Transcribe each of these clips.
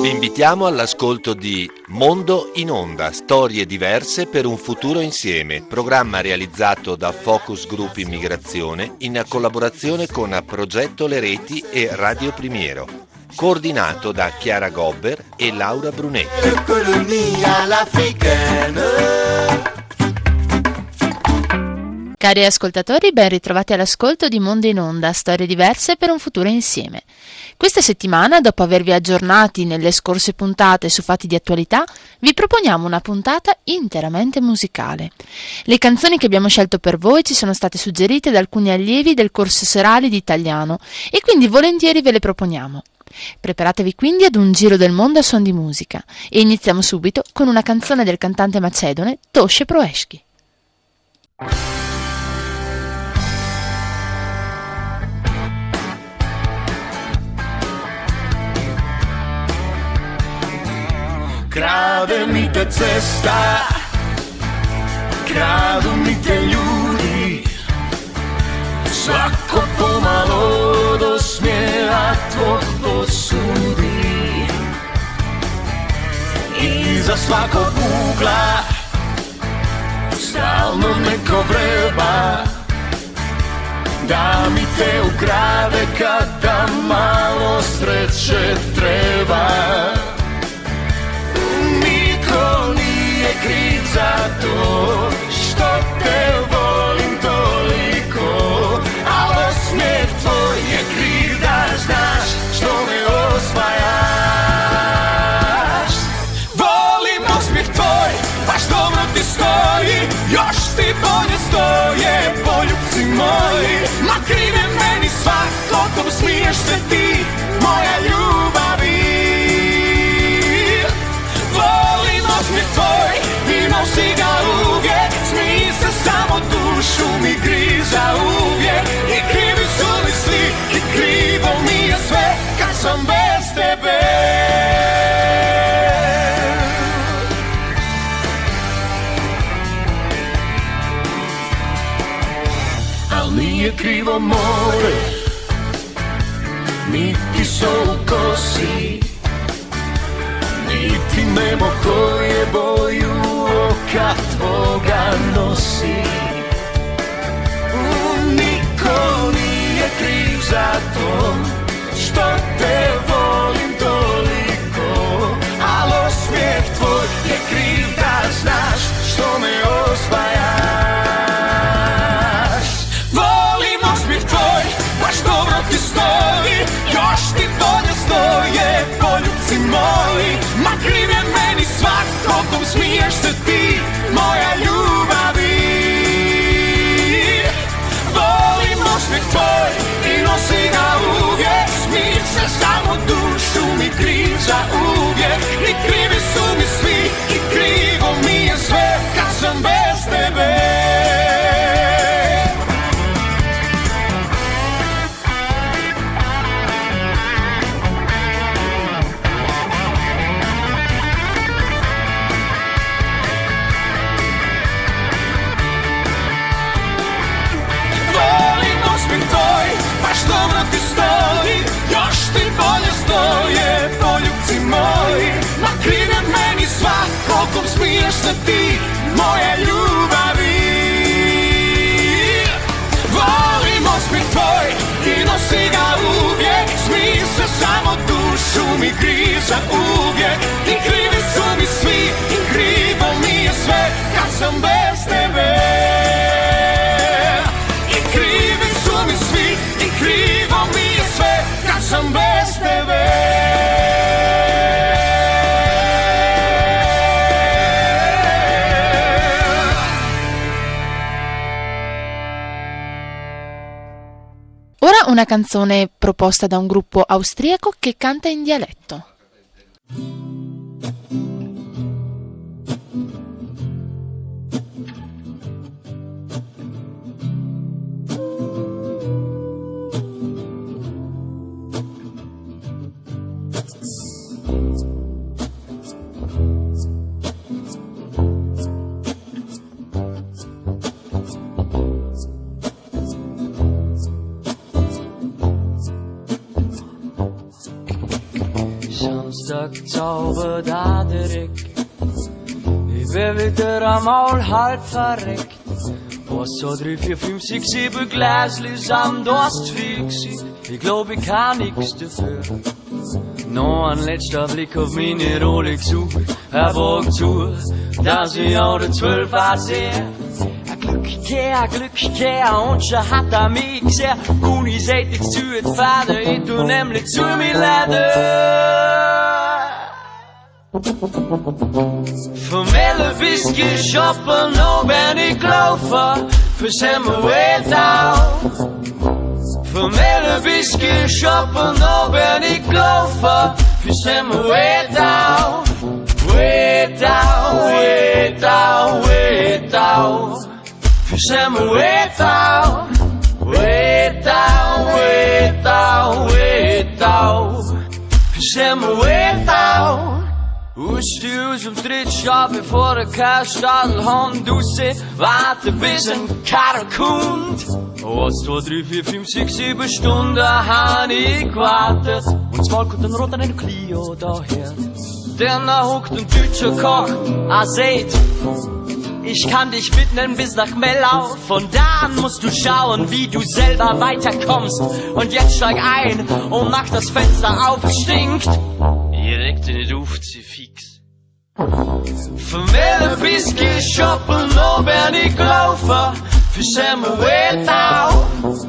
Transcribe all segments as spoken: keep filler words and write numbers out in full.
Vi invitiamo all'ascolto di Mondo in Onda, storie diverse per un futuro insieme, programma realizzato da Focus Group Immigrazione in collaborazione con Progetto Le Reti e Radio Primiero, coordinato da Chiara Gobber e Laura Brunetti. Cari ascoltatori, ben ritrovati all'ascolto di Mondo in Onda, storie diverse per un futuro insieme. Questa settimana, dopo avervi aggiornati nelle scorse puntate su fatti di attualità, vi proponiamo una puntata interamente musicale. Le canzoni che abbiamo scelto per voi ci sono state suggerite da alcuni allievi del corso serale di italiano e quindi volentieri ve le proponiamo. Preparatevi quindi ad un giro del mondo a suon di musica e iniziamo subito con una canzone del cantante macedone Toshe Proeshki. Krade mi te cesta, kradu mi te ljudi, svako pomalo do smjera tvog dosudi. Iza svakog ugla stalno neko vreba, da mi te ukrade kada malo sreće treba. Niko nije kriv za to što te volim toliko, a osmijeh tvoj je kriv da znaš što me osvajaš. Volim osmijeh tvoj, baš dobro ti stoji, još ti bolje stoje poljubci moji. Ma kriv je meni svako, kom smiješ se ti, moja ljubavi. Volim osmijeh tvoj i nosi ga uvijek, smij se samo dušu mi griza uvijek. I krivi su mi svi i krivo mi je sve kad sam bez tebe. Al nije krivo more, niti sol u kosi, niti nebo koje boju oka tvoga nosi. Niko nije kriv za to što te volim toliko, al osmijeh tvoj je kriv da znaš što me osvajaš. Volim osmijeh tvoj, baš dobro ti stoji, još ti bolje stoje poljubci moji. Ma kriv je meni svako, kom smiješ se ti, moja ljubavi. Volim osmijeh tvoj i nosi ga uvijek, smij se samo dušu mi griza uvijek. I krivi su mi svi i krivo mi je sve kad sam bez tebe. Dobro ti stoji, još ti bolje stoje poljubci moji. Ma kriv je meni svako, kom smiješ se ti, moja ljubavi. Volim osmijeh tvoj i nosi ga uvijek, smij se samo dušu mi griza uvijek. I krivi su mi svi i krivo mi je sve kad sam bez tebe. I krivi su mi svi i krivo mi je sve kad sam bez tebe. Ora una canzone proposta da un gruppo austriaco che canta in dialetto. Samstag zaubert auch direkt. Ich wär wieder einmal halb verreckt. Was so drei, vier, fünf, sechs, sieben Gläslis am Durst fix. Ich glaub, ich kann nix dafür. Noch ein letzter Blick auf meine Rolex Uhr. Er wagt zu, dass ich auch der zwölf sehe. Ein Glückkehr, ein Glückkehr, und schon hat er mich gesehen. Uniseitig zu et Vater, ich tu nämlich zu mir leider. Vom Elle Whisky shoppen, noch bin ich gelaufen, für Semmelweht auf. Vom Elle Whisky shoppen, noch bin ich gelaufen, für Semmelweht auf. Wait out, wait out, wait out, für Semmelweht auf. Wait out, wait out, wait out, für Semmelweht auf. Usst du aus dem Trittschau, bevor der Kerstadel-Hand rausseht, warte bis ein Karre kommt. Was, zwei, drei, vier, fünf, sechs, sieben Stunden hab ich gewartet. Und zwar kommt ein roter Clio daher. Denn da huckt ein deutscher Koch, er sagt, ich kann dich mitnehmen bis nach Mellau. Von da an musst du schauen, wie du selber weiterkommst. Und jetzt steig ein und mach das Fenster auf, es stinkt. Direkt in die Luft, sie fix. Vom Elle Whisky shoppen, noch bin ich gelaufen, für Semmelweht auf.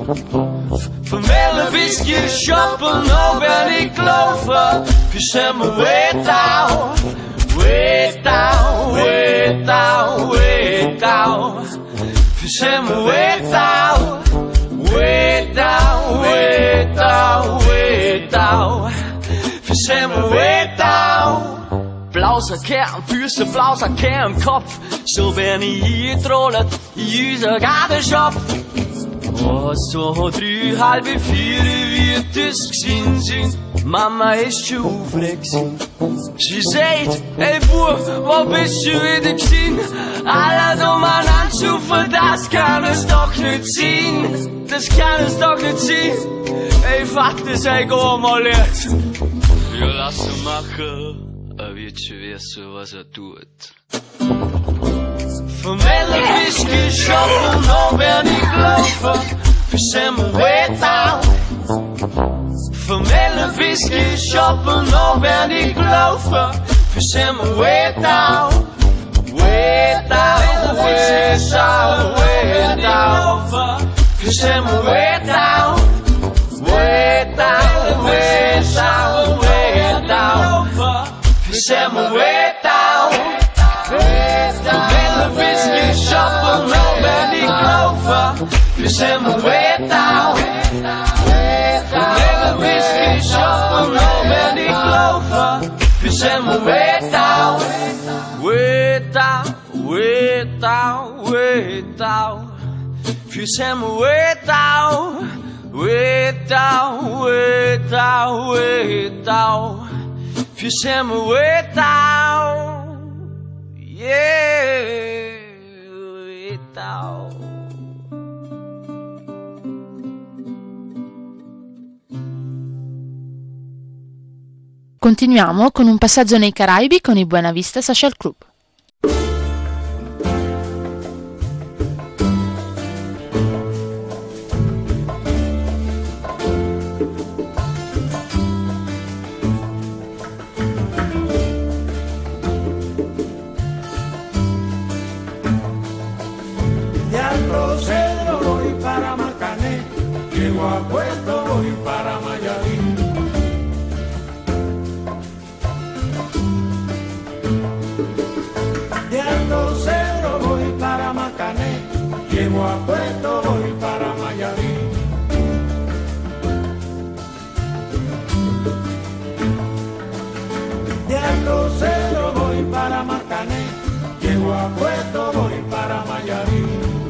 Vom Elle Whisky shoppen, noch bin ich gelaufen, für Semmelweht auf. Wait out, wait out, wait out, für Semmelweht auf. Wait out, wait out, wait out, für Semmelweht auf. Blauser Kern, Füße, blauser Kern im Kopf. So bin ich hier getrollt, in unser Gartenschopf. Oh, so drei, halbe vier wird es gewesen sein. Mama ist schon aufgeregt. Sie sagt, ey Bub, wo bist du wieder gewesen? Alle umeinander schufen, das kann es doch nicht sein. Das kann es doch nicht sein. Ey, Vater, sei go mal jetzt. Wir lassen machen. Er wird schon wissen, was er tut. Vom Elle Whisky shoppen, noch bin ich gelaufen, für Semmelweht auf. Vom Elle Whisky shoppen, noch bin ich gelaufen, für Semmelweht auf. Wait out, wait out, wait out, für Semmelweht auf. Wait out, wait out, wait out, für Semmelweht auf. Vom Elle Whisky shoppen, noch bin ich gelaufen, für Semmelweht auf. Vom Elle Whisky shoppen, noch bin ich gelaufen, für Semmelweet out. Wait out, wait out, wait out, für Semmelweet out. Wait out, wait out, wait out, für Semmelweet out. Yeah, wait out. Continuiamo con un passaggio nei Caraibi con i Buena Vista Social Club. A Puerto voy para Mayarí. De Alto Cedro voy para Macané, llego a Puerto voy para Mayarí. De Alto Cedro voy para Macané, llego a Puerto voy para Mayarí.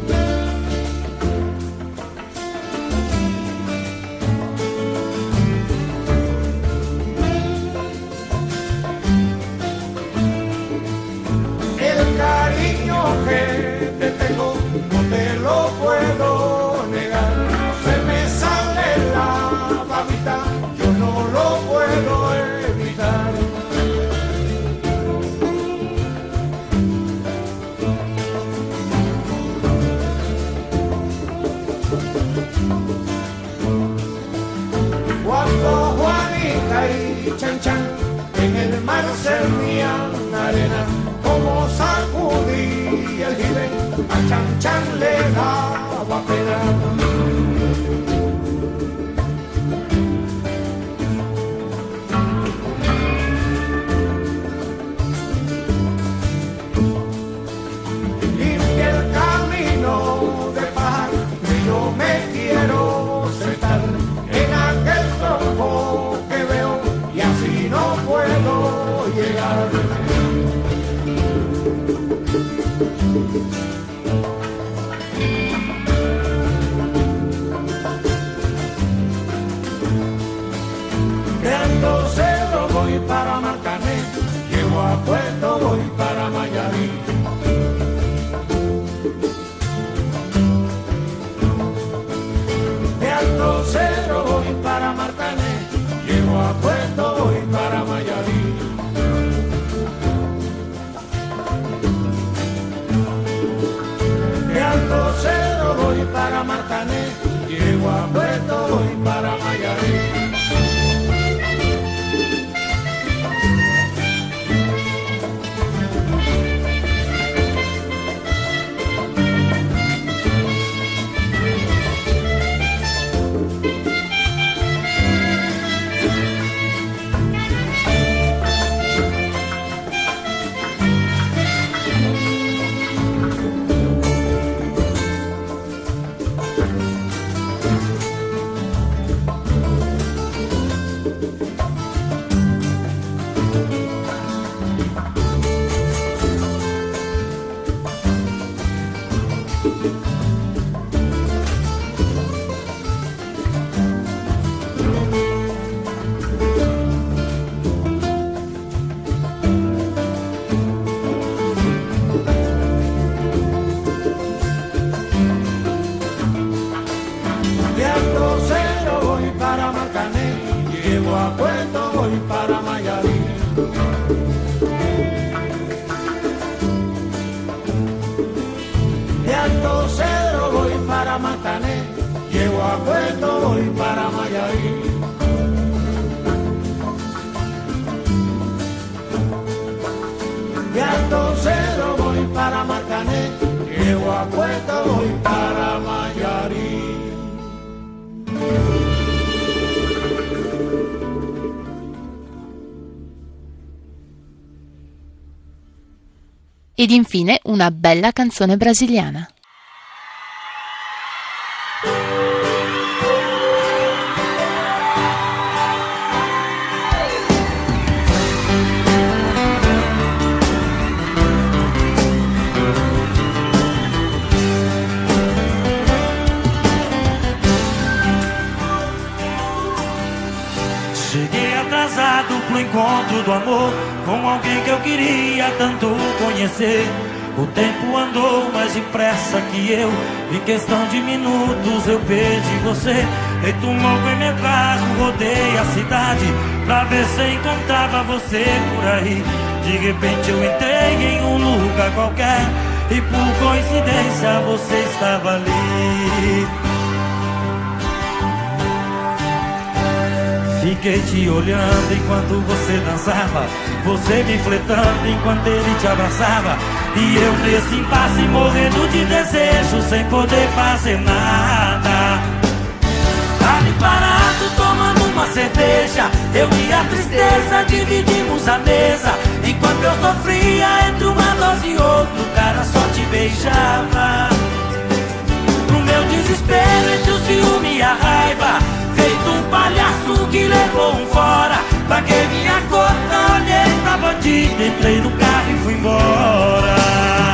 Que te tengo, no te lo puedo negar. Se me sale la babita, yo no lo puedo evitar. y chan chan, en el mar servían arena, como sacudía el jibe, a chan chan le daba pena. Voy para Marcané, llego a Puerto, voy para Mayarí. De Alto Cero voy para Marcané, llego a Puerto, voy para Mayarí. De Alto Cero voy para Marcané, llego a Puerto, voy para Mayarí. Ed infine una bella canzone brasiliana. Cheguei atrasado pro encontro do amor com alguém que eu queria tanto conhecer. O tempo andou mais depressa que eu, em questão de minutos eu perdi você. Feito um louco em meu carro, rodei a cidade pra ver se encontrava você por aí. De repente eu entrei em um lugar qualquer e por coincidência você estava ali. Fiquei te olhando enquanto você dançava, você me flertando enquanto ele te abraçava. E eu nesse impasse morrendo de desejo, sem poder fazer nada. Ali parado tomando uma cerveja, eu e a tristeza dividimos a mesa. Enquanto eu sofria entre uma dose e outra, o cara só te beijava. No meu desespero entre o ciúme e a raiva, feito um palhaço que levou um fora. Paguei minha conta, olhei pra bandida, entrei no carro e fui embora.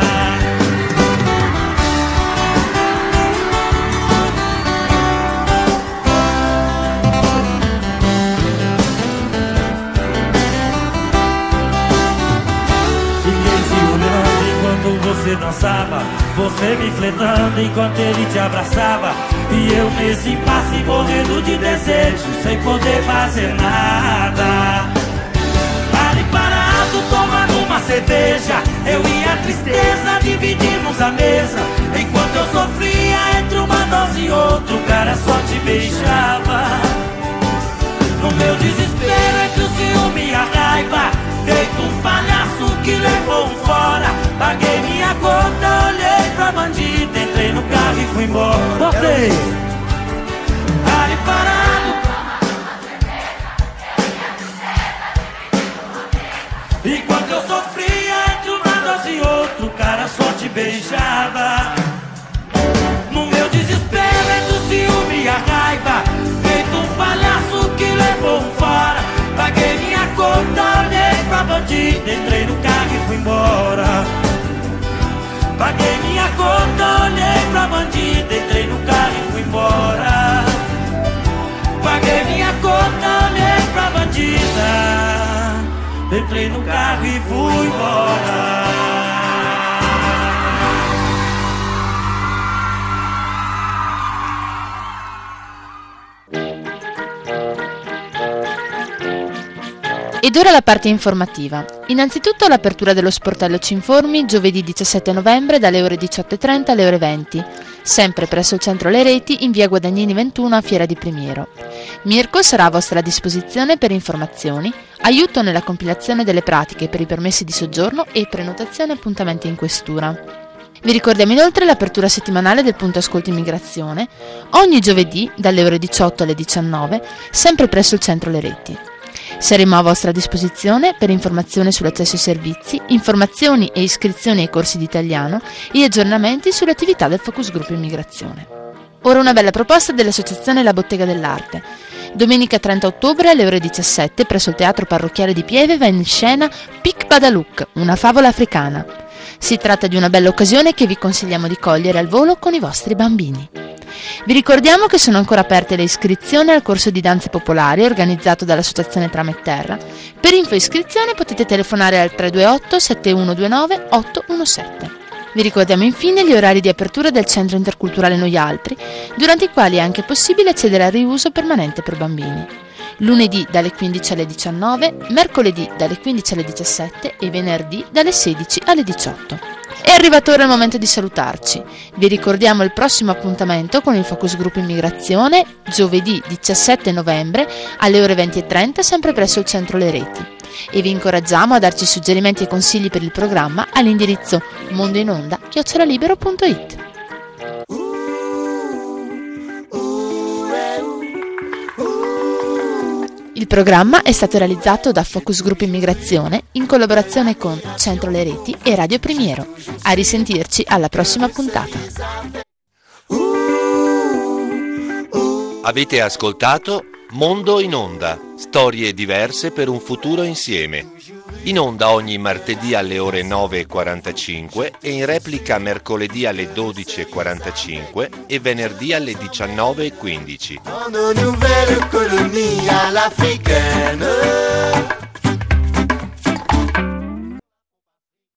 Fiquei te olhando enquanto você dançava, você me flertando enquanto ele te abraçava. E eu nesse impasse morrendo de desejo, sem poder fazer nada. Ali parado tomando uma cerveja, eu e a tristeza dividimos a mesa. Enquanto eu sofria entre uma dose e outra, o cara só te beijava. No meu desespero entre o ciúme fui embora. Você ali parado, enquanto eu sofria entre uma dose e outro, o cara só te beijava. No meu desespero, entre o ciúme e a raiva, feito um palhaço que levou um fora. Paguei minha conta, olhei pra bandida, entrei no carro e fui embora. Paguei minha conta, olhei pra bandida, entrei no carro e fui embora. Paguei minha conta, olhei pra bandida, entrei no carro e fui embora. Ed ora la parte informativa. Innanzitutto l'apertura dello sportello Ci Informi giovedì diciassette novembre dalle ore diciotto e trenta alle ore venti, sempre presso il centro Le Reti in via Guadagnini ventuno a Fiera di Primiero. Mirko sarà a vostra disposizione per informazioni, aiuto nella compilazione delle pratiche per i permessi di soggiorno e prenotazione appuntamenti in questura. Vi ricordiamo inoltre l'apertura settimanale del punto ascolto immigrazione, ogni giovedì dalle ore diciotto alle diciannove, sempre presso il centro Le Reti. Saremo a vostra disposizione per informazioni sull'accesso ai servizi, informazioni e iscrizioni ai corsi di italiano e aggiornamenti sulle attività del Focus Group Immigrazione. Ora una bella proposta dell'associazione La Bottega dell'Arte. Domenica trenta ottobre alle ore diciassette presso il Teatro Parrocchiale di Pieve va in scena Pic Badalouk, una favola africana. Si tratta di una bella occasione che vi consigliamo di cogliere al volo con i vostri bambini. Vi ricordiamo che sono ancora aperte le iscrizioni al corso di danze popolari organizzato dall'associazione Trama e Terra. Per info e iscrizione potete telefonare al tre due otto sette uno due nove otto uno sette. Vi ricordiamo infine gli orari di apertura del Centro Interculturale Noi Altri, durante i quali è anche possibile accedere al riuso permanente per bambini. Lunedì dalle quindici alle diciannove, mercoledì dalle quindici alle diciassette e venerdì dalle sedici alle diciotto. È arrivato ora il momento di salutarci. Vi ricordiamo il prossimo appuntamento con il Focus Group Immigrazione, giovedì diciassette novembre alle ore venti e trenta, sempre presso il centro Le Reti. E vi incoraggiamo a darci suggerimenti e consigli per il programma all'indirizzo mondoinonda chiocciola libero punto it. Il programma è stato realizzato da Focus Group Immigrazione in collaborazione con Centro Le Reti e Radio Primiero. A risentirci alla prossima puntata. Avete ascoltato Mondo in Onda, storie diverse per un futuro insieme. In onda ogni martedì alle ore nove e quarantacinque e in replica mercoledì alle dodici e quarantacinque e venerdì alle diciannove e quindici. Nouvelle colonie à l'africaine.